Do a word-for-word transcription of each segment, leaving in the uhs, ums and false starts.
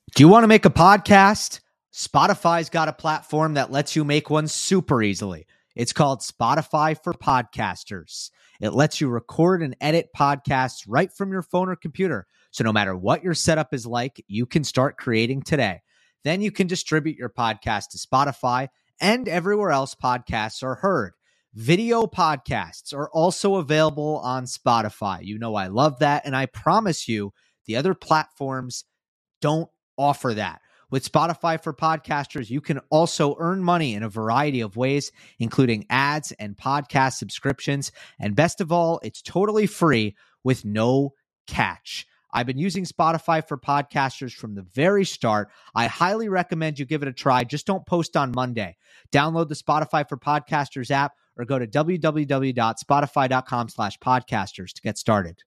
Do you want to make a podcast? Spotify's got a platform that lets you make one super easily. It's called Spotify for Podcasters. It lets you record and edit podcasts right from your phone or computer. So no matter what your setup is like, you can start creating today. Then you can distribute your podcast to Spotify and everywhere else podcasts are heard. Video podcasts are also available on Spotify. You know I love that, and I promise you the other platforms don't offer that. With Spotify for Podcasters, you can also earn money in a variety of ways, including ads and podcast subscriptions. And best of all, it's totally free with no catch. I've been using Spotify for Podcasters from the very start. I highly recommend you give it a try. Just don't post on Monday. Download the Spotify for Podcasters app or go to www.spotify.com slash podcasters to get started.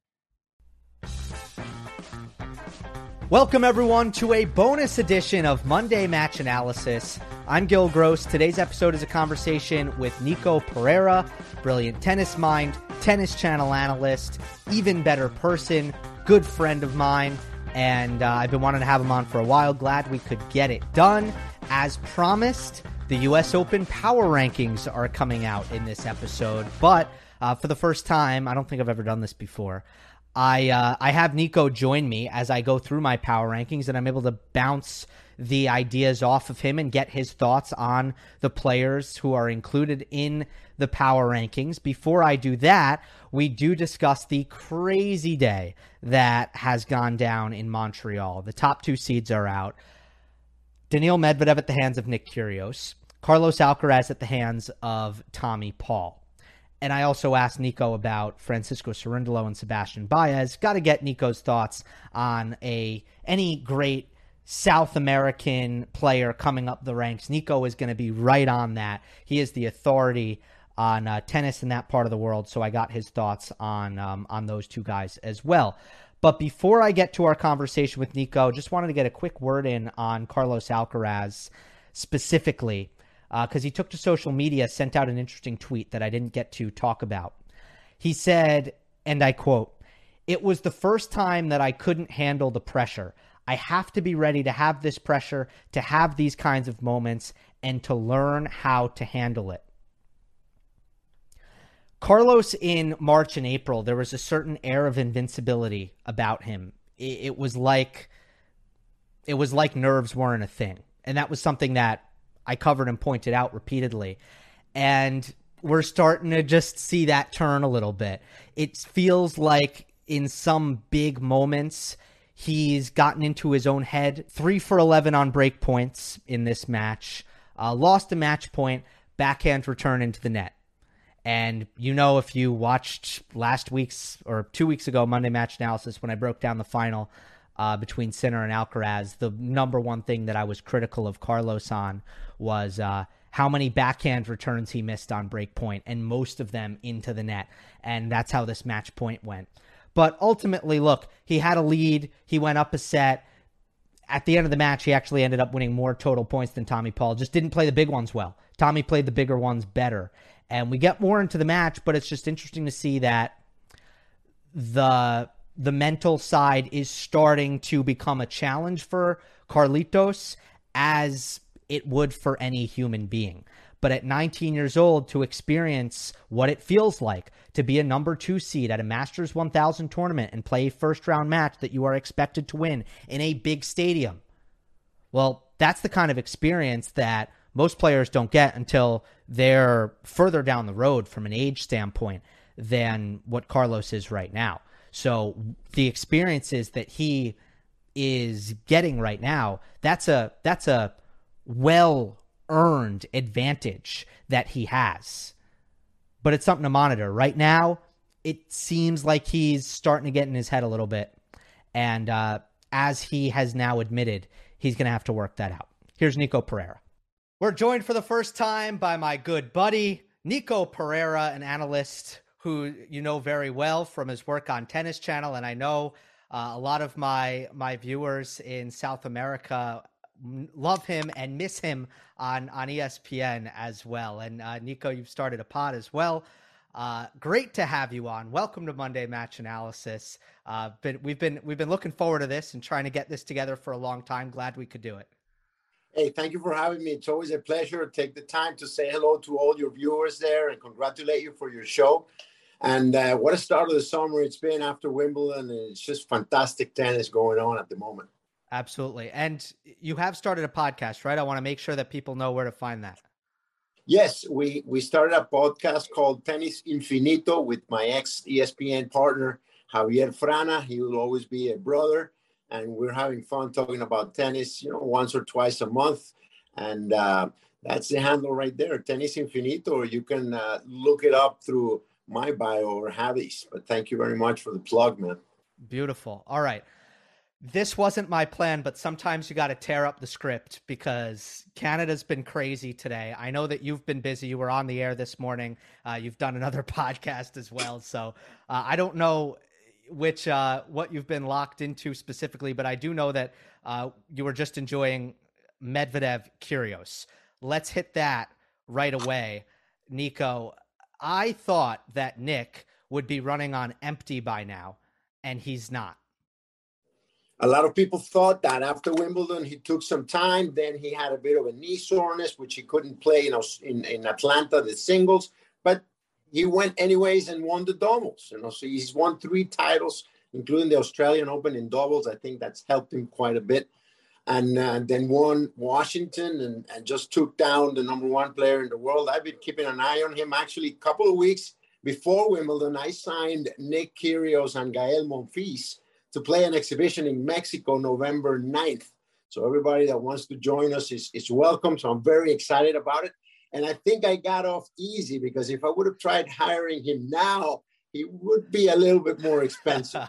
Welcome, everyone, to a bonus edition of Monday Match Analysis. I'm Gil Gross. Today's episode is a conversation with Nico Pereira, brilliant tennis mind, tennis channel analyst, even better person, good friend of mine, and uh, I've been wanting to have him on for a while. Glad we could get it done. As promised, the U S Open Power Rankings are coming out in this episode, but uh, for the first time, I don't think I've ever done this before, I uh, I have Nico join me as I go through my power rankings, and I'm able to bounce the ideas off of him and get his thoughts on the players who are included in the power rankings. Before I do that, we do discuss the crazy day that has gone down in Montreal. The top two seeds are out. Daniil Medvedev at the hands of Nick Kyrgios, Carlos Alcaraz at the hands of Tommy Paul. And I also asked Nico about Francisco Cerundolo and Sebastian Baez. Got to get Nico's thoughts on a any great South American player coming up the ranks. Nico is going to be right on that. He is the authority on uh, tennis in that part of the world, so I got his thoughts on um, on those two guys as well. But before I get to our conversation with Nico, just wanted to get a quick word in on Carlos Alcaraz specifically. Because uh, he took to social media, sent out an interesting tweet that I didn't get to talk about. He said, and I quote, "It was the first time that I couldn't handle the pressure. I have to be ready to have this pressure, to have these kinds of moments, and to learn how to handle it." Carlos, in March and April, there was a certain air of invincibility about him. It, it was like, it was like nerves weren't a thing. And that was something that I covered and pointed out repeatedly. And we're starting to just see that turn a little bit. It feels like in some big moments, he's gotten into his own head. Three for eleven on break points in this match. Uh, lost a match point, backhand return into the net. And you know, if you watched last week's or two weeks ago Monday Match Analysis when I broke down the final Uh, between Sinner and Alcaraz, the number one thing that I was critical of Carlos on was uh, how many backhand returns he missed on break point, and most of them into the net. And that's how this match point went. But ultimately, look, he had a lead. He went up a set. At the end of the match, he actually ended up winning more total points than Tommy Paul. Just didn't play the big ones well. Tommy played the bigger ones better. And we get more into the match, but it's just interesting to see that the... the mental side is starting to become a challenge for Carlitos, as it would for any human being. But at nineteen years old, to experience what it feels like to be a number two seed at a Masters one thousand tournament and play a first round match that you are expected to win in a big stadium, well, that's the kind of experience that most players don't get until they're further down the road from an age standpoint than what Carlos is right now. So the experiences that he is getting right now, that's a that's a well-earned advantage that he has. But it's something to monitor. Right now, it seems like he's starting to get in his head a little bit. And uh, as he has now admitted, he's going to have to work that out. Here's Nico Pereira. We're joined for the first time by my good buddy, Nico Pereira, an analyst who you know very well from his work on Tennis Channel. And I know uh, a lot of my my viewers in South America love him and miss him on, on E S P N as well. And uh, Nico, you've started a pod as well. Uh, great to have you on. Welcome to Monday Match Analysis. Uh, been, we've been we've been looking forward to this and trying to get this together for a long time. Glad we could do it. Hey, thank you for having me. It's always a pleasure. Take the time to say hello to all your viewers there and congratulate you for your show. And uh, what a start of the summer it's been after Wimbledon. And it's just fantastic tennis going on at the moment. Absolutely. And you have started a podcast, right? I want to make sure that people know where to find that. Yes, we, we started a podcast called Tennis Infinito with my ex-E S P N partner, Javier Frana. He will always be a brother. And we're having fun talking about tennis, you know, once or twice a month. And uh, that's the handle right there, Tennis Infinito, or you can uh, look it up through my bio or Javi's. But thank you very much for the plug, man. Beautiful. All right. This wasn't my plan, but sometimes you got to tear up the script because Canada's been crazy today. I know that you've been busy. You were on the air this morning. Uh, you've done another podcast as well. So uh, I don't know which uh, what you've been locked into specifically, but I do know that uh, you were just enjoying Medvedev Kyrgios. Let's hit that right away. Nico, I thought that Nick would be running on empty by now, and he's not. A lot of people thought that after Wimbledon, he took some time. Then he had a bit of a knee soreness, which he couldn't play, you know, in, in Atlanta, the singles. But he went anyways and won the doubles. You know, so he's won three titles, including the Australian Open in doubles. I think that's helped him quite a bit. And uh, then won Washington and, and just took down the number one player in the world. I've been keeping an eye on him. Actually, a couple of weeks before Wimbledon, I signed Nick Kyrgios and Gael Monfils to play an exhibition in Mexico, November ninth. So everybody that wants to join us is, is welcome. So I'm very excited about it. And I think I got off easy because if I would have tried hiring him now, he would be a little bit more expensive.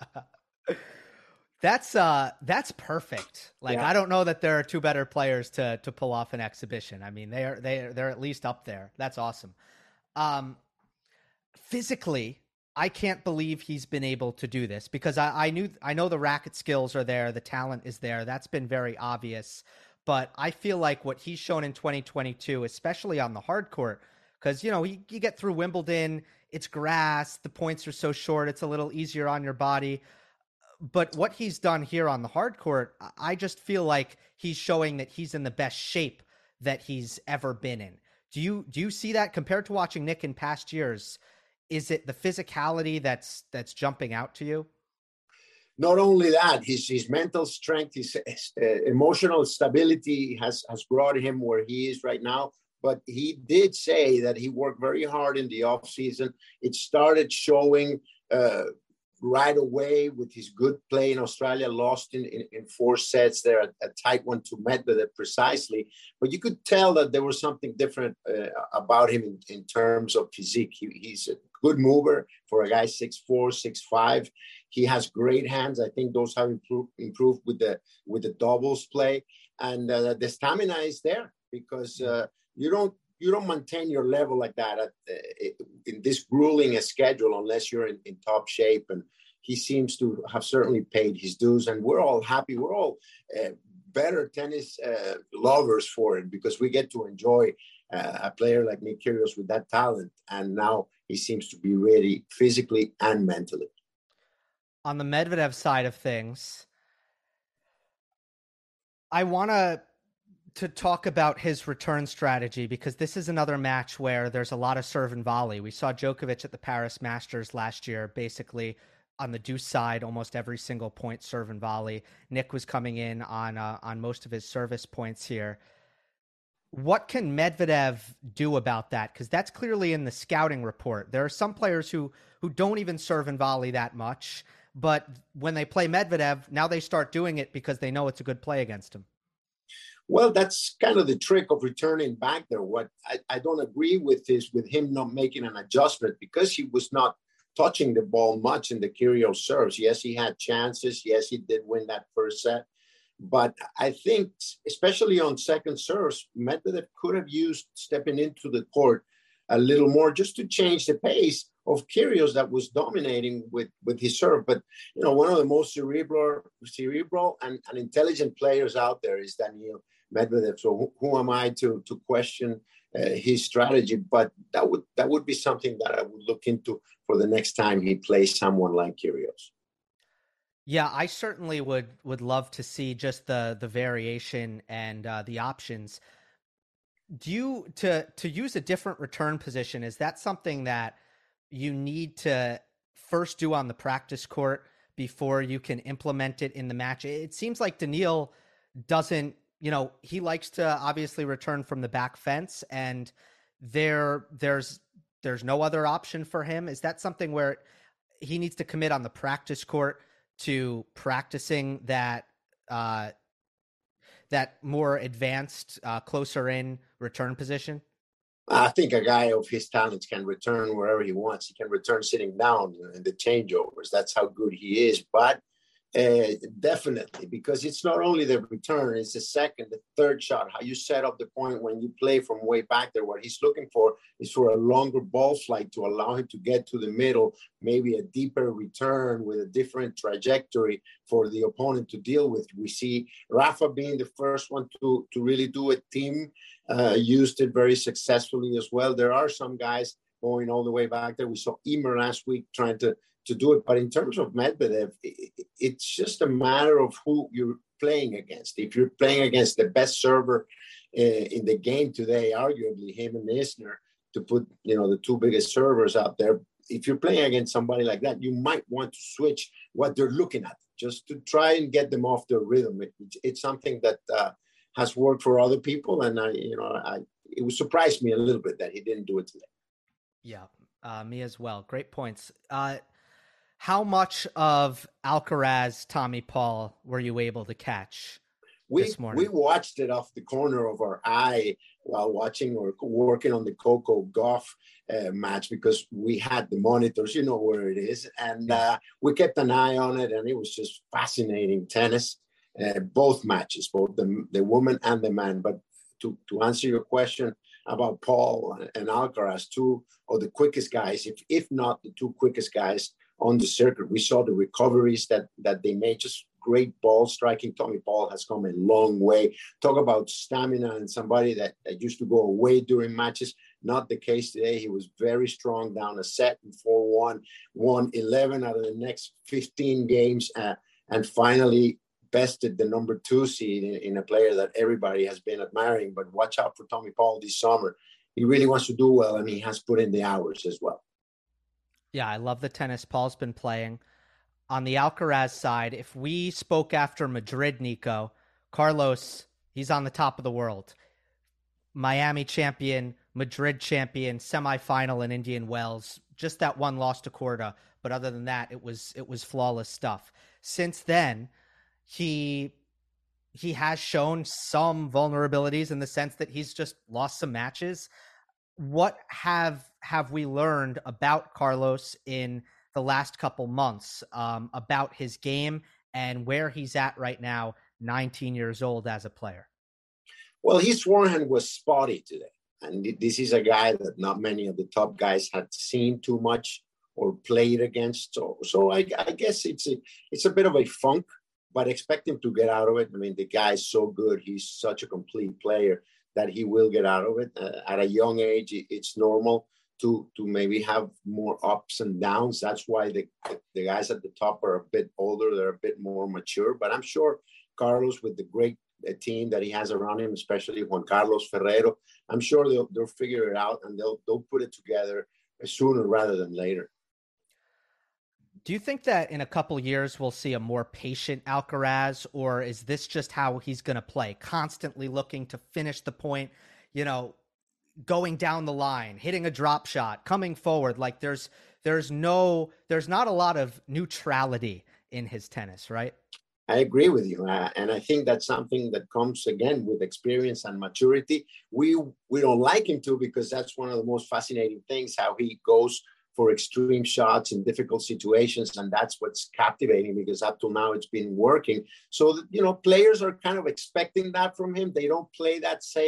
That's uh, that's perfect. Like, yeah. I don't know that there are two better players to to pull off an exhibition. I mean, they are they are, they're at least up there. That's awesome. Um, physically, I can't believe he's been able to do this because I, I knew I know the racket skills are there, the talent is there. That's been very obvious. But I feel like what he's shown in twenty twenty-two, especially on the hard court, because, you know, you, you get through Wimbledon, it's grass, the points are so short, it's a little easier on your body. But what he's done here on the hard court, I just feel like he's showing that he's in the best shape that he's ever been in. Do you do you see that compared to watching Nick in past years? Is it the physicality that's that's jumping out to you? Not only that, his his mental strength, his uh, emotional stability has, has brought him where he is right now. But he did say that he worked very hard in the off season. It started showing uh, right away with his good play in Australia, lost in, in, in four sets there, a, a tight one to Medvedev precisely. But you could tell that there was something different uh, about him in, in terms of physique. He, he's a good mover for a guy six four, six five. He has great hands. I think those have improved, improved with the with the doubles play. And uh, the stamina is there because uh, you don't you don't maintain your level like that at, uh, in this grueling a schedule unless you're in, in top shape. And he seems to have certainly paid his dues. And we're all happy. We're all uh, better tennis uh, lovers for it because we get to enjoy uh, a player like Nick Kyrgios with that talent. And now he seems to be ready physically and mentally. On the Medvedev side of things, I want to to talk about his return strategy because this is another match where there's a lot of serve and volley. We saw Djokovic at the Paris Masters last year, basically on the deuce side, almost every single point serve and volley. Nick was coming in on uh, on most of his service points here. What can Medvedev do about that? Because that's clearly in the scouting report. There are some players who who don't even serve and volley that much, but when they play Medvedev, now they start doing it because they know it's a good play against him. Well, that's kind of the trick of returning back there. What I, I don't agree with is with him not making an adjustment because he was not touching the ball much in the Kyrgios serves. Yes, he had chances. Yes, he did win that first set. But I think, especially on second serves, Medvedev could have used stepping into the court a little more just to change the pace of Kyrgios that was dominating with, with his serve. But, you know, one of the most cerebral, cerebral and, and intelligent players out there is Daniil Medvedev. So who, who am I to, to question uh, his strategy? But that would that would be something that I would look into for the next time he plays someone like Kyrgios. Yeah, I certainly would would love to see just the the variation and uh, the options. Do you to to use a different return position? Is that something that you need to first do on the practice court before you can implement it in the match? It seems like Daniil doesn't, you know, he likes to obviously return from the back fence, and there there's there's no other option for him. Is that something where he needs to commit on the practice court to practicing that uh, that more advanced, uh, closer in return position? I think a guy of his talents can return wherever he wants. He can return sitting down in the changeovers. That's how good he is. But uh, definitely, because it's not only the return, it's the second, the third shot, how you set up the point when you play from way back there. What he's looking for is for a longer ball flight to allow him to get to the middle, maybe a deeper return with a different trajectory for the opponent to deal with. We see Rafa being the first one to, to really do it. Team uh, used it very successfully as well. There are some guys going all the way back there. We saw Ymer last week trying to to do it. But in terms of Medvedev, it's just a matter of who you're playing against. If you're playing against the best server uh, in the game today, arguably him and Isner, to put, you know, the two biggest servers out there, if you're playing against somebody like that, you might want to switch what they're looking at just to try and get them off their rhythm. It, it's something that uh, has worked for other people. And I, you know, I, it would surprise me a little bit that he didn't do it today. Yeah, uh, me as well. Great points. Uh, How much of Alcaraz, Tommy Paul, were you able to catch we, this morning? We watched it off the corner of our eye while watching or working on the Coco Gauff uh, match, because we had the monitors, you know where it is. And uh, we kept an eye on it, and it was just fascinating tennis, uh, both matches, both the, the woman and the man. But to, to answer your question about Paul and Alcaraz, two of the quickest guys, if, if not the two quickest guys on the circuit. We saw the recoveries that that they made, just great ball striking. Tommy Paul has come a long way. Talk about stamina and somebody that, that used to go away during matches. Not the case today. He was very strong down a set in four one, won eleven out of the next fifteen games, uh, and finally bested the number two seed in, in a player that everybody has been admiring. But watch out for Tommy Paul this summer. He really wants to do well, and he has put in the hours as well. Yeah, I love the tennis Paul's been playing. On the Alcaraz side, if we spoke after Madrid, Nico, Carlos, he's on the top of the world. Miami champion, Madrid champion, semifinal in Indian Wells. Just that one loss to Korda, but other than that, it was it was flawless stuff. Since then, he he has shown some vulnerabilities in the sense that he's just lost some matches. What have have we learned about Carlos in the last couple months, um, about his game and where he's at right now, nineteen years old as a player? Well, his forehand was spotty today. And this is a guy that not many of the top guys had seen too much or played against. So, so I, I guess it's a, it's a bit of a funk, but expect him to get out of it. I mean, the guy is so good. He's such a complete player that he will get out of it. Uh, at a young age, it's normal to to maybe have more ups and downs. That's why the, the guys at the top are a bit older. They're a bit more mature. But I'm sure Carlos, with the great team that he has around him, especially Juan Carlos Ferrero, I'm sure they'll, they'll figure it out, and they'll, they'll put it together sooner rather than later. Do you think that in a couple years we'll see a more patient Alcaraz, or is this just how he's going to play, constantly looking to finish the point, you know, going down the line, hitting a drop shot, coming forward? Like there's there's no there's not a lot of neutrality in his tennis, right? I agree with you, uh, and I think that's something that comes again with experience and maturity. We we don't like him to, because that's one of the most fascinating things, how he goes for extreme shots in difficult situations. And that's what's captivating, because up to now it's been working. So, you know, players are kind of expecting that from him. They don't play that safe.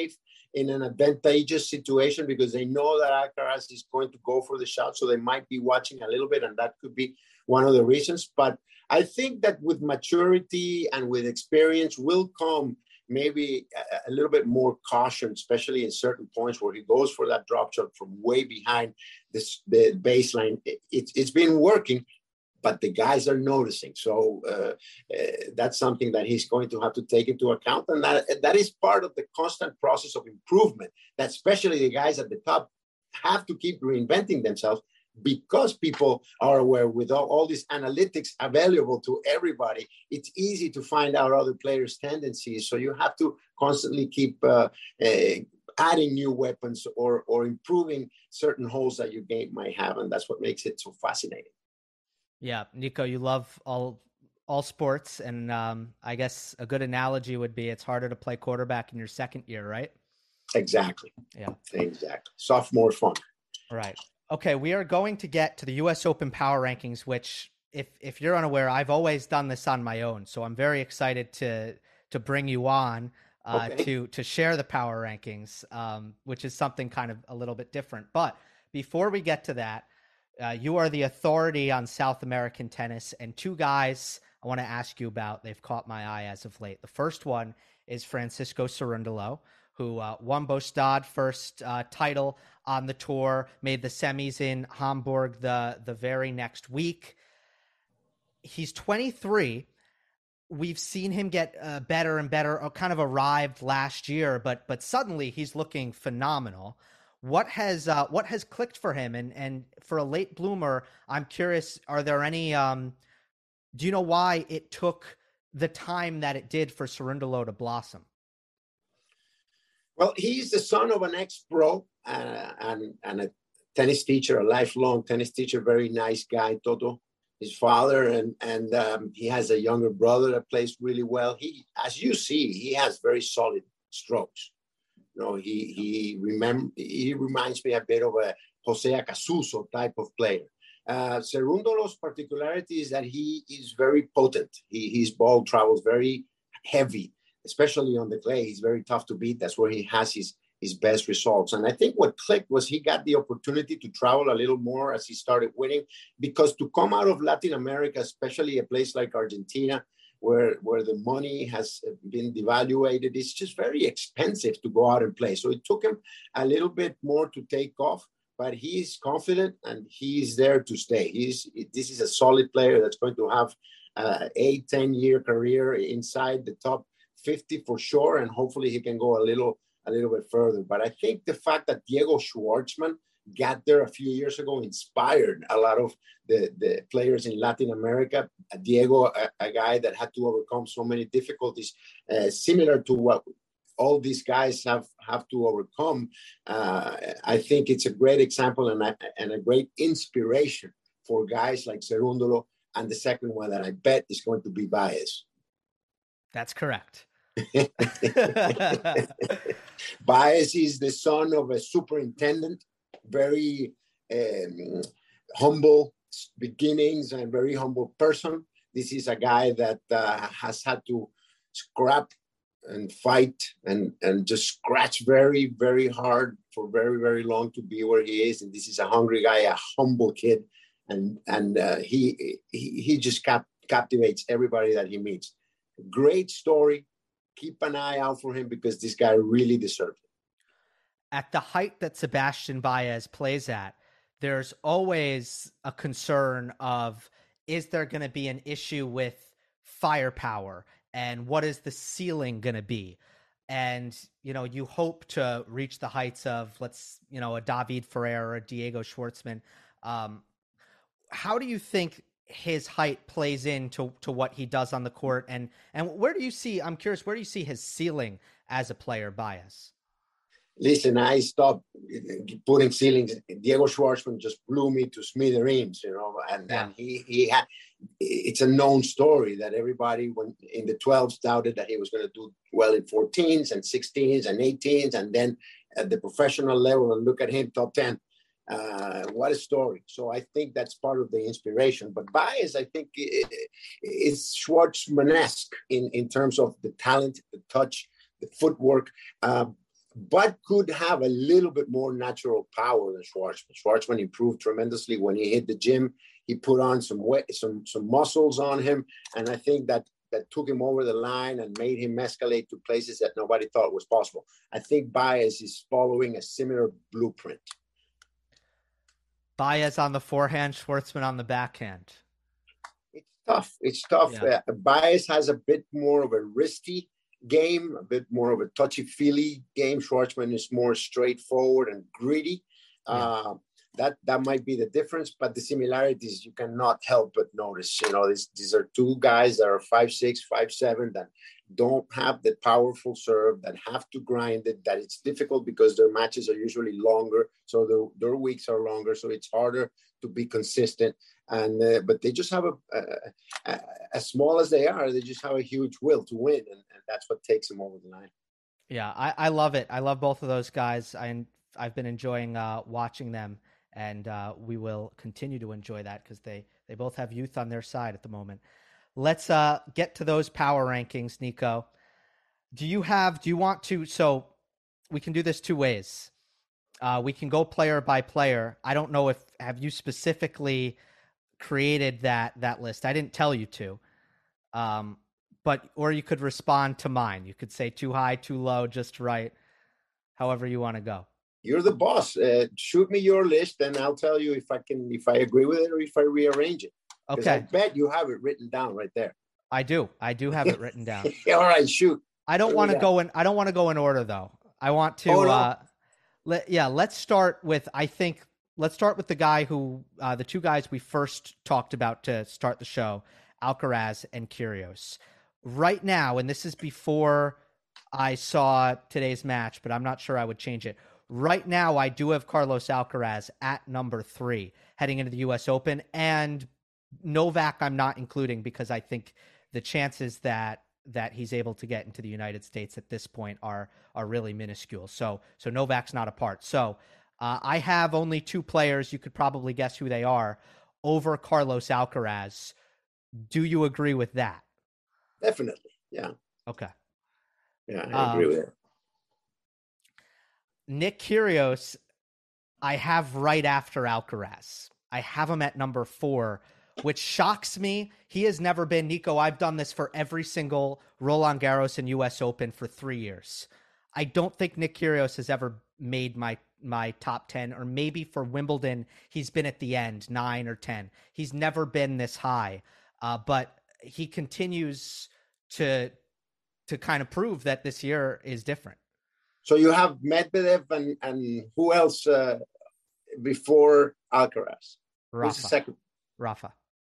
in an advantageous situation because they know that Alcaraz is going to go for the shot. So they might be watching a little bit, and that could be one of the reasons. But I think that with maturity and with experience will come maybe a, a little bit more caution, especially in certain points where he goes for that drop shot from way behind this, the baseline. It, it, it's been working, but the guys are noticing. So uh, uh, that's something that he's going to have to take into account. And that, that is part of the constant process of improvement, that especially the guys at the top have to keep reinventing themselves, because people are aware with all, all these analytics available to everybody, it's easy to find out other players' tendencies. So you have to constantly keep uh, uh, adding new weapons or, or improving certain holes that your game might have. And that's what makes it so fascinating. Yeah, Nico, you love all all sports, and um, I guess a good analogy would be it's harder to play quarterback in your second year, right? Exactly. Yeah. Exactly. Sophomore fun. Right. Okay, we are going to get to the U S Open Power Rankings, which, if if you're unaware, I've always done this on my own. So I'm very excited to to bring you on uh, okay. to to share the Power Rankings, um, which is something kind of a little bit different. But before we get to that, uh, you are the authority on South American tennis, and two guys I want to ask you about. They've caught my eye as of late. The first one is Francisco Cerundolo, who uh, won Bostad first uh, title on the tour, made the semis in Hamburg the, the very next week. He's twenty-three. We've seen him get uh, better and better, uh, kind of arrived last year, but but suddenly he's looking phenomenal. What has uh, what has clicked for him? And and for a late bloomer, I'm curious, are there any, um, do you know why it took the time that it did for Cerundolo to blossom? Well, he's the son of an ex-pro uh, and, and a tennis teacher, a lifelong tennis teacher, very nice guy, Toto, his father. And, and um, he has a younger brother that plays really well. He, as you see, he has very solid strokes. You know, he, he, remember, he reminds me a bit of a Jose Acasuso type of player. Uh, Cerundolo's particularity is that he is very potent. He, his ball travels very heavy, especially on the clay. He's very tough to beat. That's where he has his, his best results. And I think what clicked was he got the opportunity to travel a little more as he started winning, because to come out of Latin America, especially a place like Argentina, where, where the money has been devaluated, it's just very expensive to go out and play. So it took him a little bit more to take off, but he's confident and he's there to stay. He's, this is a solid player that's going to have an eight, ten year career inside the top fifty for sure, and hopefully he can go a little a little bit further. But I think the fact that Diego Schwartzman got there a few years ago inspired a lot of the, the players in Latin America. Diego, a, a guy that had to overcome so many difficulties, uh, similar to what all these guys have, have to overcome. Uh, I think it's a great example and a, and a great inspiration for guys like Cerundolo. And the second one that I bet is going to be Baez. That's correct. Baez is the son of a superintendent, very um, humble beginnings and very humble person. This is a guy that uh, has had to scrap and fight and, and just scratch very, very hard for very, very long to be where he is. And this is a hungry guy, a humble kid. And, and uh, he, he, he just cap- captivates everybody that he meets. Great story. Keep an eye out for him because this guy really deserves it. At the height that Sebastian Baez plays at, there's always a concern of, is there going to be an issue with firepower and what is the ceiling going to be? And, you know, you hope to reach the heights of, let's, you know, a David Ferrer or a Diego Schwartzman. Um, how do you think his height plays into to what he does on the court, and and where do you see, I'm curious, where do you see his ceiling as a player, Baez? Listen, I stopped putting ceilings. Diego Schwartzman just blew me to smithereens, you know, and, yeah. and he he had, it's a known story that everybody when in the twelves doubted that he was going to do well in fourteens and sixteens and eighteens, and then at the professional level, and look at him, top ten. Uh, what a story. So I think that's part of the inspiration. But Baez, I think, is Schwartzman-esque in, in terms of the talent, the touch, the footwork. Um, but could have a little bit more natural power than Schwartzman. Schwartzman improved tremendously when he hit the gym. He put on some weight, some some muscles on him, and I think that that took him over the line and made him escalate to places that nobody thought was possible. I think Baez is following a similar blueprint. Baez on the forehand, Schwartzman on the backhand. It's tough. It's tough. Yeah. Uh, Baez has a bit more of a wristy game, a bit more of a touchy-feely game. Schwartzman is more straightforward and gritty. Yeah. Uh, that that might be the difference, but the similarities you cannot help but notice. You know, these these are two guys that are five six, five seven, that don't have the powerful serve, that have to grind it, that it's difficult because their matches are usually longer, so their, their weeks are longer, so it's harder to be consistent. And uh, but they just have a, a, a as small as they are, they just have a huge will to win, and, and that's what takes them over the line. Yeah, I, I love it. I love both of those guys. I I've been enjoying uh, watching them, and uh, we will continue to enjoy that because they they both have youth on their side at the moment. Let's uh, get to those power rankings, Nico. Do you have? Do you want to? So we can do this two ways. Uh, we can go player by player. I don't know if have you specifically created that that list. I didn't tell you to, um, but or you could respond to mine. You could say too high, too low, just right. However you want to go. You're the boss. Uh, shoot me your list, and I'll tell you if I can, if I agree with it or if I rearrange it. Okay. I bet you have it written down right there. I do. I do have it written down. All right, shoot. I don't want to go in. I don't want to go in order though. I want to. Oh, no. uh, let yeah. Let's start with. I think. Let's start with the guy who, uh, the two guys we first talked about to start the show, Alcaraz and Kyrgios. Right now, and this is before I saw today's match, but I'm not sure I would change it. Right now, I do have Carlos Alcaraz at number three heading into the U S Open, and Novak I'm not including because I think the chances that that he's able to get into the United States at this point are are really minuscule. So so Novak's not a part. So uh, I have only two players. You could probably guess who they are over Carlos Alcaraz. Do you agree with that? Definitely. Yeah. Okay. Yeah, I agree um, with it. Nick Kyrgios, I have right after Alcaraz. I have him at number four, which shocks me. He has never been, Nico, I've done this for every single Roland Garros and U S Open for three years. I don't think Nick Kyrgios has ever made my my top ten, or maybe for Wimbledon, he's been at the end, nine or ten. He's never been this high, uh, but he continues to to kind of prove that this year is different. So you have Medvedev and, and who else uh, before Alcaraz? Rafa. Who's the second? Rafa.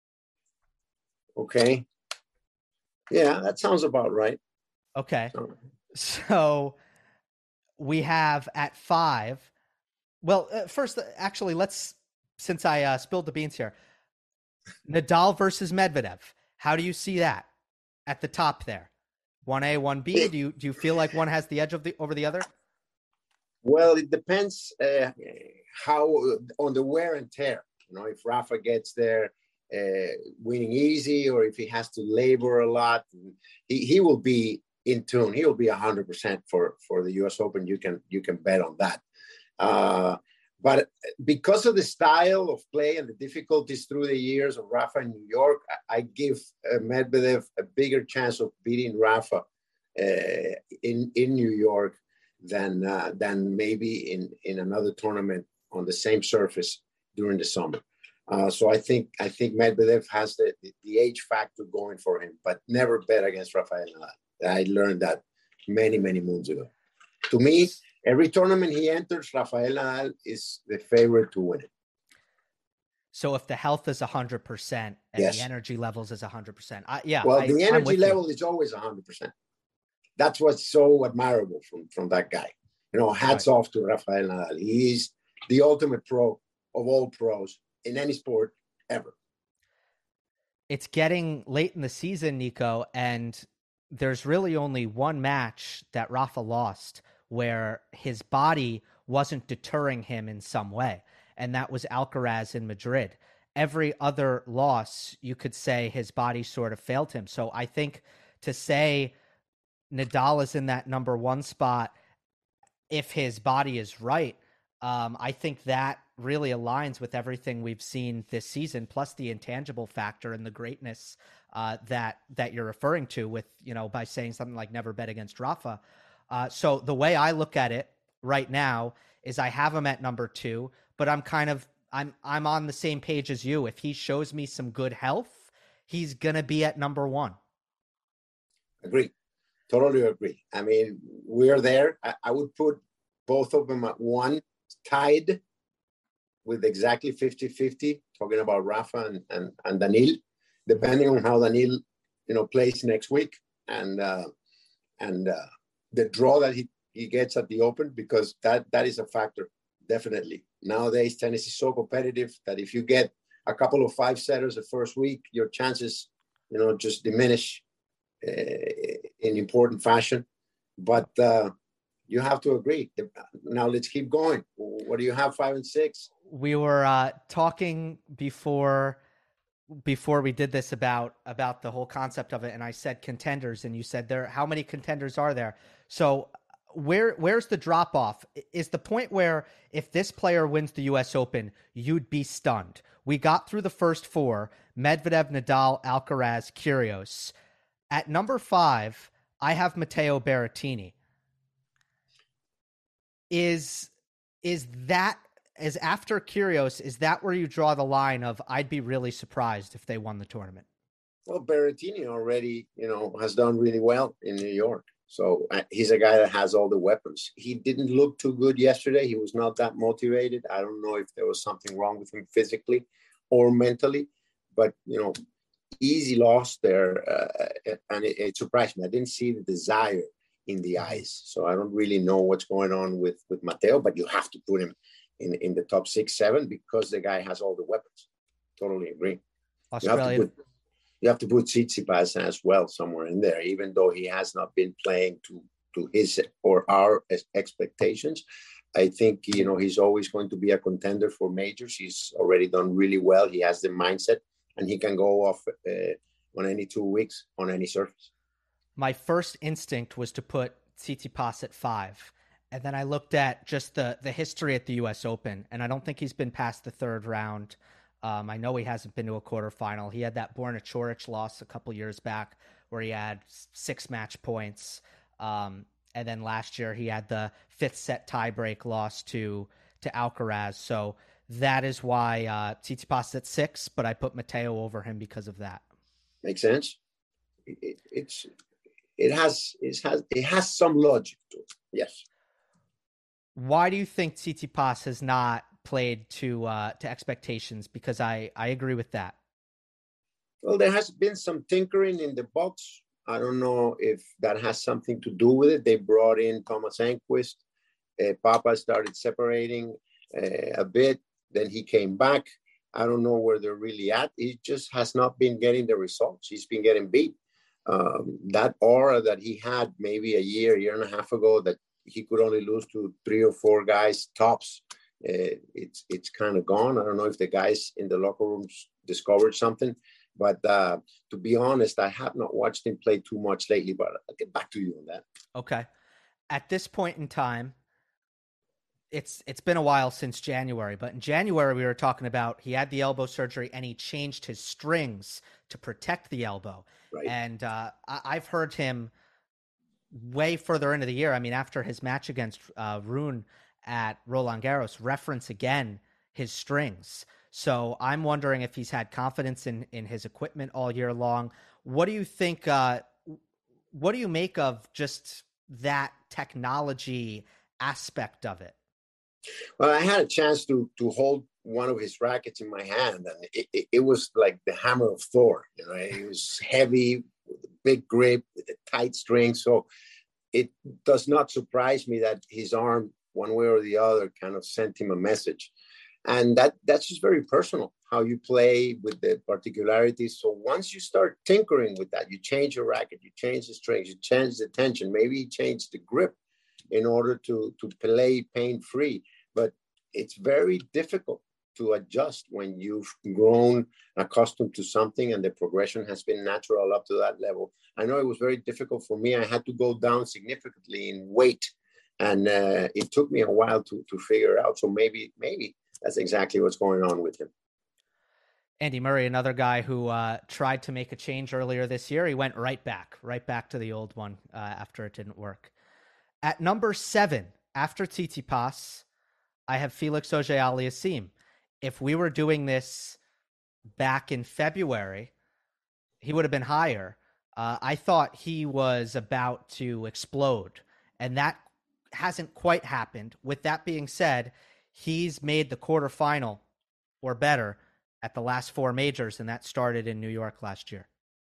Okay. Yeah, that sounds about right. Okay. So, so we have at five. Well, uh, first, uh, actually, let's, since I uh, spilled the beans here, Nadal versus Medvedev. How do you see that at the top there? one A, one B. Do you do you feel like one has the edge of the over the other? Well, it depends uh, how on the wear and tear. You know, if Rafa gets there uh, winning easy, or if he has to labor a lot, he, he will be in tune. He will be a hundred percent for for the U S Open. You can you can bet on that. Uh, but because of the style of play and the difficulties through the years of Rafa in New York, I, I give uh, Medvedev a bigger chance of beating Rafa uh, in in New York than uh, than maybe in in another tournament on the same surface during the summer. Uh, so I think I think Medvedev has the, the, the age factor going for him, but never bet against Rafael Nadal. I learned that many, many moons ago. To me, every tournament he enters, Rafael Nadal is the favorite to win it. So if the health is one hundred percent and yes. the energy levels is one hundred percent. I, yeah. Well, I, the energy level you. is always one hundred percent. That's what's so admirable from, from that guy. You know, hats right. off to Rafael Nadal. He's the ultimate pro of all pros in any sport ever. It's getting late in the season, Nico, and there's really only one match that Rafa lost where his body wasn't deterring him in some way, and that was Alcaraz in Madrid. Every other loss, you could say his body sort of failed him. So I think to say Nadal is in that number one spot if his body is right. Um, I think that really aligns with everything we've seen this season, plus the intangible factor and the greatness uh, that that you're referring to with, you know, by saying something like never bet against Rafa. Uh, so the way I look at it right now is I have him at number two, but I'm kind of I'm I'm on the same page as you. If he shows me some good health, he's gonna be at number one. Agree. Totally agree. I mean, we're there. I, I would put both of them at one, tied with exactly fifty-fifty, talking about Rafa and, and, and Daniil, depending on how Daniil, you know, plays next week and uh, and uh, the draw that he, he gets at the Open, because that that is a factor, definitely. Nowadays, tennis is so competitive that if you get a couple of five-setters the first week, your chances, you know, just diminish uh, in important fashion. But uh, you have to agree. Now let's keep going. What do you have, five and six? We were uh, talking before before we did this about about the whole concept of it, and I said contenders, and you said there. How many contenders are there? So where where's the drop off? Is the point where if this player wins the U S Open, you'd be stunned? We got through the first four: Medvedev, Nadal, Alcaraz, Kyrgios. At number five, I have Matteo Berrettini. Is is that is after Kyrgios, is that where you draw the line of I'd be really surprised if they won the tournament? Well, Berrettini already, you know, has done really well in New York. So uh, he's a guy that has all the weapons. He didn't look too good yesterday. He was not that motivated. I don't know if there was something wrong with him physically or mentally, but, you know, easy loss there. Uh, and it, it surprised me. I didn't see the desire in the eyes. So I don't really know what's going on with, with Matteo, but you have to put him in, in the top six, seven, because the guy has all the weapons. Totally agree. Australia. You have to put, you have to put Tsitsipas as well somewhere in there, even though he has not been playing to, to his or our expectations. I think, you know, he's always going to be a contender for majors. He's already done really well. He has the mindset, and he can go off uh, on any two weeks on any surface. My first instinct was to put Tsitsipas at five. And then I looked at just the, the history at the U S Open, and I don't think he's been past the third round. Um, I know he hasn't been to a quarterfinal. He had that Borna Coric loss a couple years back where he had six match points. Um, and then last year he had the fifth set tiebreak loss to to Alcaraz. So that is why uh, Tsitsipas at six, but I put Matteo over him because of that. Makes sense. It, it, it's it has it has it has some logic to it. Yes. Why do you think Tsitsipas has not played to uh, to expectations? Because I, I agree with that. Well, there has been some tinkering in the box. I don't know if that has something to do with it. They brought in Thomas Enquist. Uh, Papa started separating uh, a bit. Then he came back. I don't know where they're really at. He just has not been getting the results. He's been getting beat. Um, that aura that he had maybe a year, year and a half ago, that he could only lose to three or four guys tops. Uh, it's it's kind of gone. I don't know if the guys in the locker rooms discovered something, but uh, to be honest, I have not watched him play too much lately, but I'll get back to you on that. Okay. At this point in time, it's it's been a while since January, but in January we were talking about he had the elbow surgery and he changed his strings to protect the elbow. Right. And uh, I, I've heard him way further into the year. I mean, after his match against uh, Rune at Roland Garros, reference again his strings. So I'm wondering if he's had confidence in, in his equipment all year long. What do you think? Uh, what do you make of just that technology aspect of it? Well, I had a chance to to hold one of his rackets in my hand, and it, it, it was like the hammer of Thor. You know, it was heavy, with a big grip, with a tight string. So it does not surprise me that his arm, one way or the other, kind of sent him a message. And that that's just very personal, how you play with the particularities. So once you start tinkering with that, you change your racket, you change the strings, you change the tension, maybe you change the grip in order to, to play pain-free. But it's very difficult to adjust when you've grown accustomed to something and the progression has been natural up to that level. I know it was very difficult for me. I had to go down significantly in weight And uh, it took me a while to to figure out. So maybe maybe that's exactly what's going on with him. Andy Murray, another guy who uh, tried to make a change earlier this year. He went right back, right back to the old one uh, after it didn't work. At number seven, after Tsitsipas, I have Felix Auger-Aliassime. If we were doing this back in February, he would have been higher. Uh, I thought he was about to explode, and that hasn't quite happened. With that being said, he's made the quarterfinal or better at the last four majors, and that started in New York last year.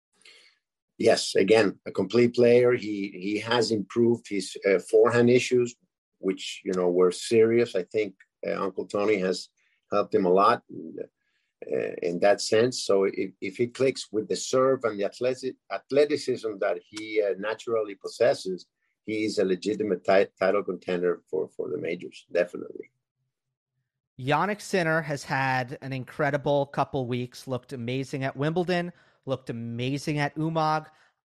Yes, again, a complete player. He he has improved his uh, forehand issues, which, you know, were serious. I think uh, Uncle Tony has helped him a lot in, uh, in that sense. So if, if he clicks with the serve and the athletic, athleticism that he uh, naturally possesses, he is a legitimate t- title contender for, for the majors, definitely. Jannik Sinner has had an incredible couple weeks, looked amazing at Wimbledon, looked amazing at Umag.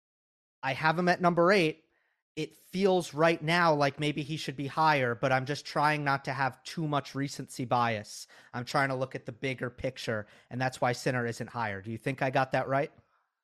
I have him at number eight. It feels right now like maybe he should be higher, but I'm just trying not to have too much recency bias. I'm trying to look at the bigger picture, and that's why Sinner isn't higher. Do you think I got that right?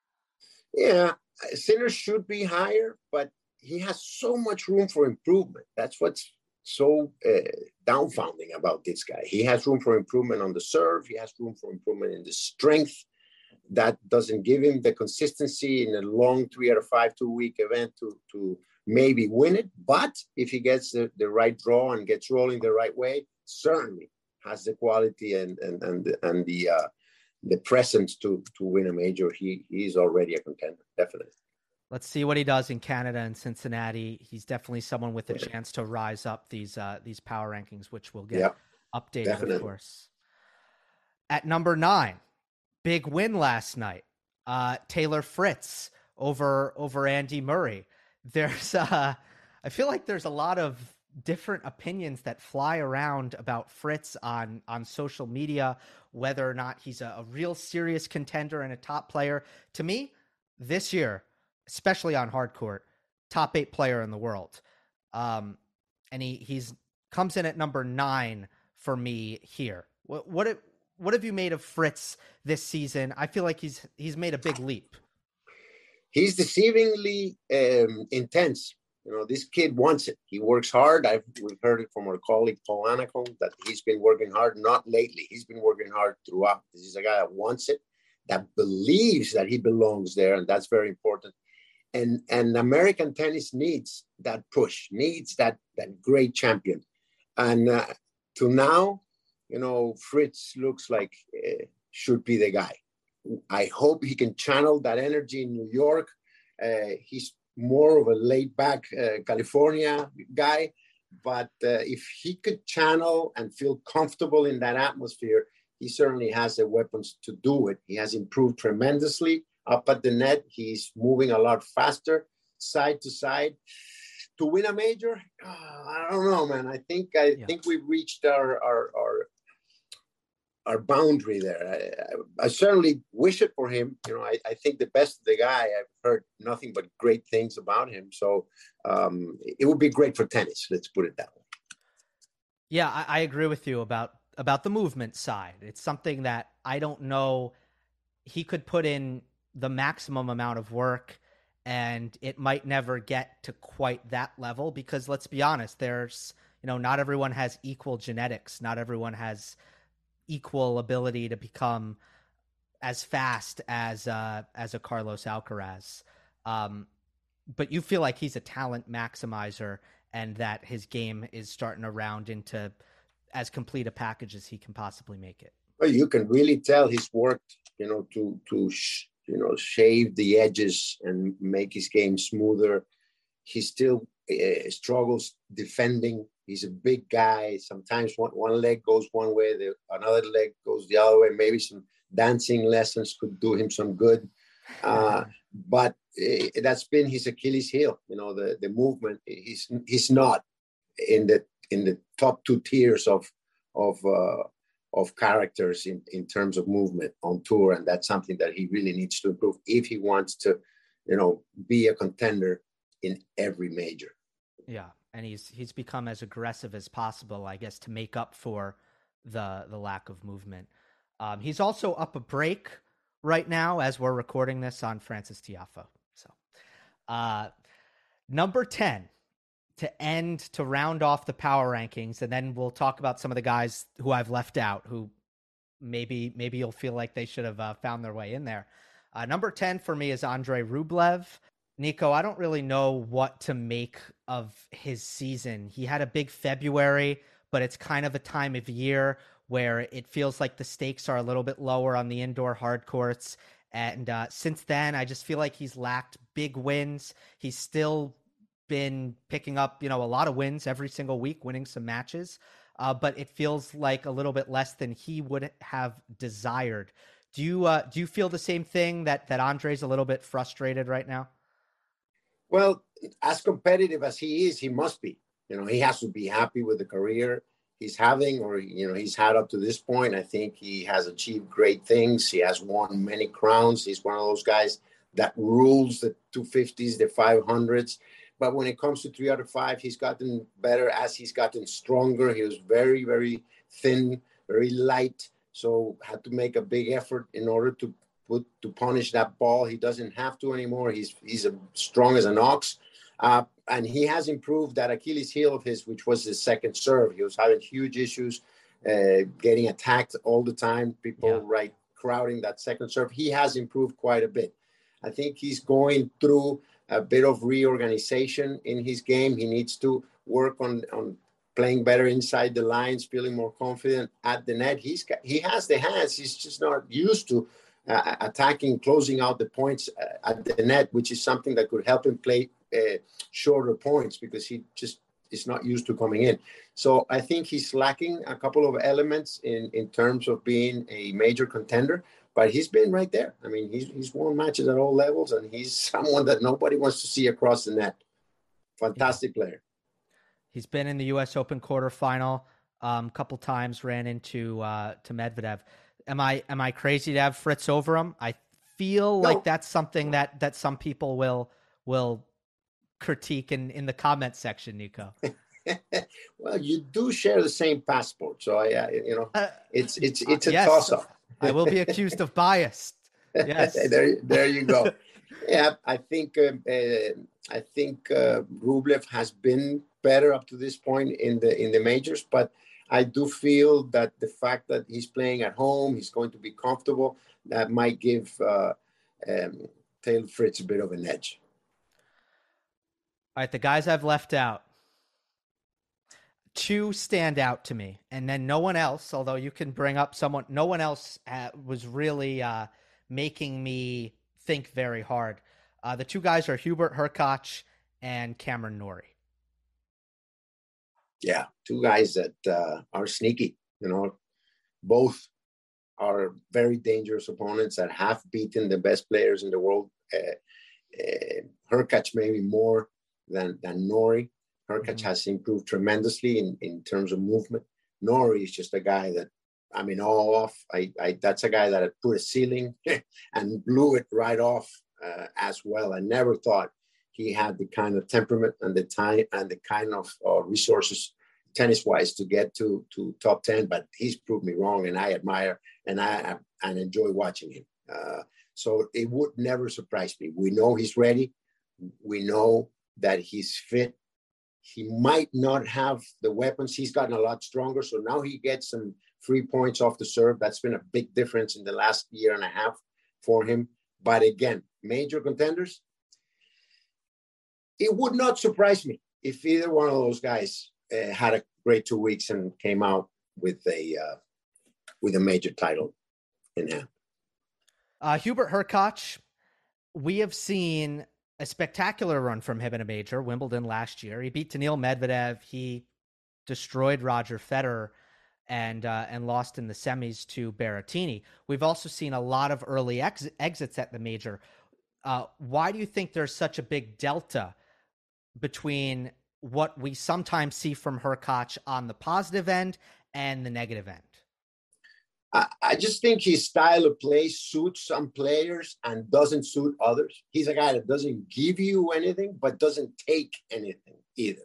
Yeah, Sinner should be higher, but he has so much room for improvement. That's what's so uh, dumbfounding about this guy. He has room for improvement on the serve. He has room for improvement in the strength. That doesn't give him the consistency in a long three out of five, two week event to, to maybe win it. But if he gets the, the right draw and gets rolling the right way, certainly has the quality and and and, and the uh, the presence to to win a major. He he's already a contender, definitely. Let's see what he does in Canada and Cincinnati. He's definitely someone with a chance to rise up these uh, these power rankings, which will get yep, updated, definitely. Of course. At number nine, big win last night. Uh, Taylor Fritz over over Andy Murray. There's, uh, I feel like there's a lot of different opinions that fly around about Fritz on on social media, whether or not he's a, a real serious contender and a top player. To me, this year, especially on hard court, top eight player in the world. Um, and he he's comes in at number nine for me here. What what what have you made of Fritz this season? I feel like he's he's made a big leap. He's deceivingly um, intense. You know, this kid wants it. He works hard. I've we've heard it from our colleague Paul Anacone that he's been working hard. Not lately. He's been working hard throughout. This is a guy that wants it, that believes that he belongs there, and that's very important. And and American tennis needs that push, needs that that great champion. And uh, to now, you know, Fritz looks like uh, should be the guy. I hope he can channel that energy in New York. Uh, he's more of a laid-back uh, California guy, but uh, if he could channel and feel comfortable in that atmosphere, he certainly has the weapons to do it. He has improved tremendously up at the net. He's moving a lot faster, side to side. To win a major, uh, I don't know, man. I think I yeah. think we've reached our our our, our boundary there. I, I, I certainly wish it for him. You know, I, I think the best of the guy. I've heard nothing but great things about him. So um, it would be great for tennis. Let's put it that way. Yeah, I, I agree with you about about the movement side. It's something that I don't know. He could put in the maximum amount of work, and it might never get to quite that level because let's be honest, there's, you know, not everyone has equal genetics. Not everyone has equal ability to become as fast as uh, as a Carlos Alcaraz. Um, but you feel like he's a talent maximizer and that his game is starting to round into as complete a package as he can possibly make it. Well, you can really tell he's worked, you know, to to sh- you know shave the edges and make his game smoother. He still uh, struggles defending. He's a big guy. Sometimes one, one leg goes one way, the another leg goes the other way. Maybe some dancing lessons could do him some good. Uh, but uh, that's been his Achilles heel. You know, the the movement. He's he's not in the in the top two tiers of of uh, of characters in, in terms of movement on tour, and that's something that he really needs to improve if he wants to, you know, be a contender in every major. Yeah, and he's he's become as aggressive as possible, I guess, to make up for the the lack of movement. Um, he's also up a break right now as we're recording this on Francis Tiafoe. So, uh, number ten to end to round off the power rankings, and then we'll talk about some of the guys who I've left out, who maybe maybe you'll feel like they should have uh, found their way in there. Uh, number ten for me is Andrei Rublev. Nico, I don't really know what to make of his season. He had a big February, but it's kind of a time of year where it feels like the stakes are a little bit lower on the indoor hard courts. And uh, since then, I just feel like he's lacked big wins. He's still been picking up, you know, a lot of wins every single week, winning some matches. Uh, but it feels like a little bit less than he would have desired. Do you uh, do you feel the same thing, that that Andrei's a little bit frustrated right now? Well, as competitive as he is, he must be. You know, he has to be happy with the career he's having, or, you know, he's had up to this point. I think he has achieved great things. He has won many crowns. He's one of those guys that rules the two fifties, the five hundreds. But when it comes to three out of five, he's gotten better as he's gotten stronger. He was very, very thin, very light. So had to make a big effort in order to put to punish that ball. He doesn't have to anymore. He's he's as strong as an ox. Uh, and he has improved that Achilles heel of his, which was his second serve. He was having huge issues, uh, getting attacked all the time. People Yeah. right crowding that second serve. He has improved quite a bit. I think he's going through a bit of reorganization in his game. He needs to work on, on playing better inside the lines, feeling more confident at the net. He's got, he has the hands. He's just not used to uh, attacking, closing out the points uh, at the net, which is something that could help him play uh, shorter points, because he just is not used to coming in. So I think he's lacking a couple of elements in, in terms of being a major contender. But he's been right there. I mean, he's he's won matches at all levels, and he's someone that nobody wants to see across the net. Fantastic yeah. player. He's been in the U S Open quarterfinal a um, couple times, ran into uh, to Medvedev. Am I am I crazy to have Fritz over him? I feel no. like that's something that that some people will will critique in, in the comment section, Nico. Well, you do share the same passport, so I, I you know, uh, it's it's it's a yes. toss-up. I will be accused of bias. Yes. there, there you go. Yeah, I think uh, uh, I think uh, Rublev has been better up to this point in the in the majors, but I do feel that the fact that he's playing at home, he's going to be comfortable, that might give uh, um, Taylor Fritz a bit of an edge. All right, the guys I've left out. Two stand out to me, and then no one else, although you can bring up someone, no one else uh, was really uh, making me think very hard. Uh, the two guys are Hubert Hurkacz and Cameron Norrie. Yeah, two guys that uh, are sneaky. You know, both are very dangerous opponents that have beaten the best players in the world. Uh, uh, Hurkacz maybe more than, than Norrie. Hurkacz mm-hmm. has improved tremendously in, in terms of movement. Norrie is just a guy that, I mean, all off. I, I that's a guy that had put a ceiling and blew it right off uh, as well. I never thought he had the kind of temperament and the time and the kind of uh, resources tennis-wise to get to to top ten. But he's proved me wrong, and I admire and I and enjoy watching him. Uh, so it would never surprise me. We know he's ready. We know that he's fit. He might not have the weapons. He's gotten a lot stronger. So now he gets some free points off the serve. That's been a big difference in the last year and a half for him. But again, major contenders, it would not surprise me if either one of those guys uh, had a great two weeks and came out with a uh, with a major title in hand. Uh, Hubert Hurkacz, we have seen a spectacular run from him in a major, Wimbledon last year. He beat Daniil Medvedev. He destroyed Roger Federer and uh, and lost in the semis to Berrettini. We've also seen a lot of early ex- exits at the major. Uh, why do you think there's such a big delta between what we sometimes see from Hurkacz on the positive end and the negative end? I, I just think his style of play suits some players and doesn't suit others. He's a guy that doesn't give you anything, but doesn't take anything either.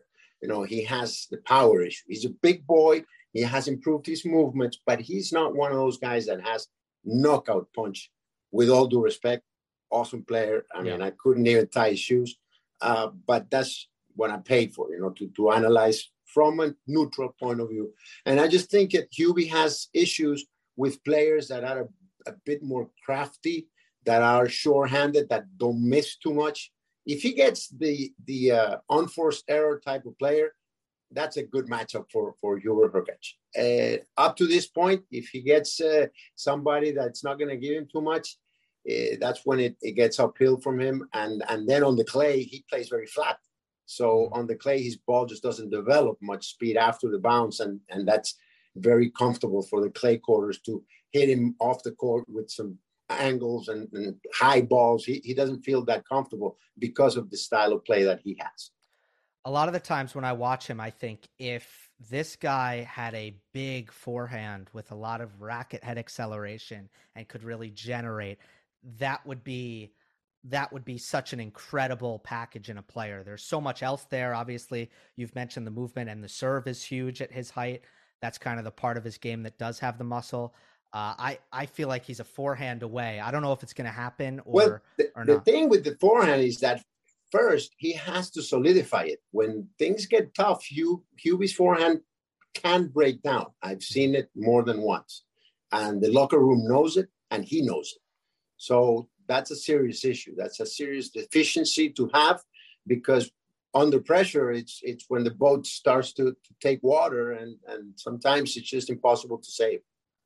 You know, he has the power issue. He's a big boy. He has improved his movements, but he's not one of those guys that has knockout punch. With all due respect, awesome player. I mean, yeah. I couldn't even tie his shoes, uh, but that's what I paid for, you know, to, to analyze from a neutral point of view. And I just think that Hubie has issues with players that are a, a bit more crafty, that are sure-handed, that don't miss too much. If he gets the the uh, unforced error type of player, that's a good matchup for, for Hubert Hurkacz. Uh, up to this point, if he gets uh, somebody that's not going to give him too much, uh, that's when it, it gets uphill from him. And, and then on the clay, he plays very flat. So on the clay, his ball just doesn't develop much speed after the bounce. And, and that's very comfortable for the clay quarters to hit him off the court with some angles and, and high balls. He, he doesn't feel that comfortable because of the style of play that he has. A lot of the times when I watch him, I think if this guy had a big forehand with a lot of racket head acceleration and could really generate, that would be that would be such an incredible package in a player. There's so much else there. Obviously, you've mentioned the movement, and the serve is huge at his height. That's kind of the part of his game that does have the muscle. Uh, I, I feel like he's a forehand away. I don't know if it's going to happen or, well, the, or the not. The thing with the forehand is that first, he has to solidify it. When things get tough, Hugh, Hubie's forehand can break down. I've seen it more than once. And the locker room knows it, and he knows it. So that's a serious issue. That's a serious deficiency to have, because under pressure, it's it's when the boat starts to, to take water, and, and sometimes it's just impossible to save.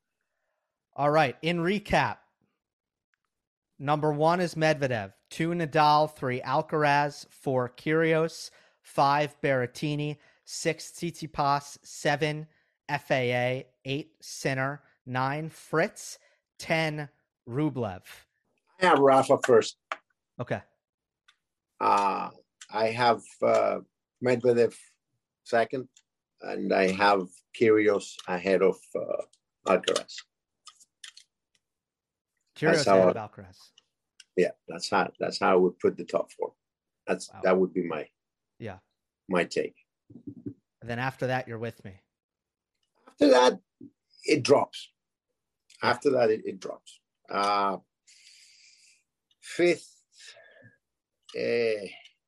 All right. In recap, number one is Medvedev, two Nadal, three Alcaraz, four Kyrgios, five Berrettini, six Tsitsipas, seven F A A, eight Sinner, nine Fritz, ten Rublev. I have Rafa first. Okay. Uh, I have uh, Medvedev second, and I have Kyrgios ahead of uh, Alcaraz. Kyrgios ahead of Alcaraz. Yeah, that's how that's how I would put the top four. That's wow. That would be my yeah my take. And then after that, you're with me. After that, it drops. After that, it, it drops. Uh, fifth, uh,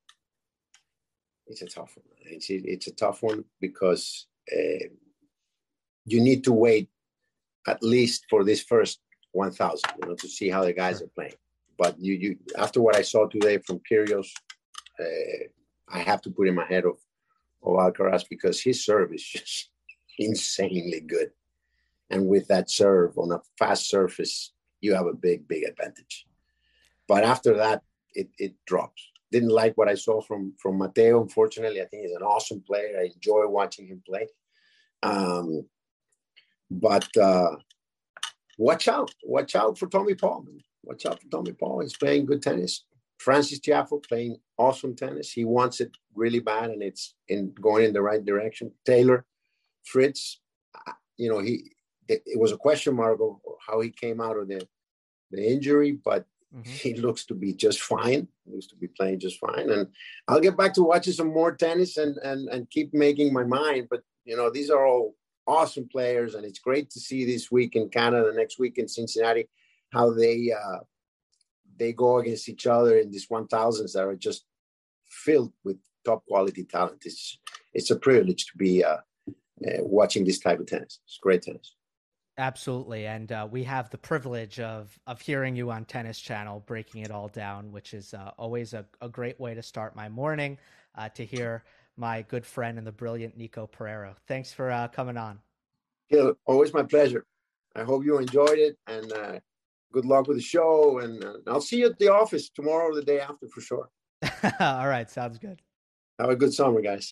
it's a tough one. It's it's a tough one because uh, you need to wait at least for this first one thousand, you know, to see how the guys sure. are playing. But you, you, after what I saw today from Kyrgios, uh, I have to put him ahead of, of Alcaraz, because his serve is just insanely good. And with that serve on a fast surface, you have a big, big advantage. But after that, it, it drops. Didn't like what I saw from, from Matteo, unfortunately. I think he's an awesome player. I enjoy watching him play. Um, but uh, watch out. Watch out for Tommy Paul, man. Watch out for Tommy Paul. He's playing good tennis. Francis Tiafoe playing awesome tennis. He wants it really bad, and it's in going in the right direction. Taylor, Fritz, you know, he it, it was a question mark of how he came out of the, the injury, but mm-hmm. he looks to be just fine. He looks to be playing just fine. And I'll get back to watching some more tennis and and and keep making my mind. But, you know, these are all awesome players, and it's great to see this week in Canada, next week in Cincinnati, how they uh, they go against each other in these one thousands that are just filled with top quality talent. It's it's a privilege to be uh, uh, watching this type of tennis. It's great tennis. Absolutely, and uh, we have the privilege of of hearing you on Tennis Channel breaking it all down, which is uh, always a, a great way to start my morning. Uh, to hear my good friend and the brilliant Nico Pereiro. Thanks for uh, coming on. Yeah, always my pleasure. I hope you enjoyed it, and uh, good luck with the show. And uh, I'll see you at the office tomorrow or the day after for sure. All right. Sounds good. Have a good summer, guys.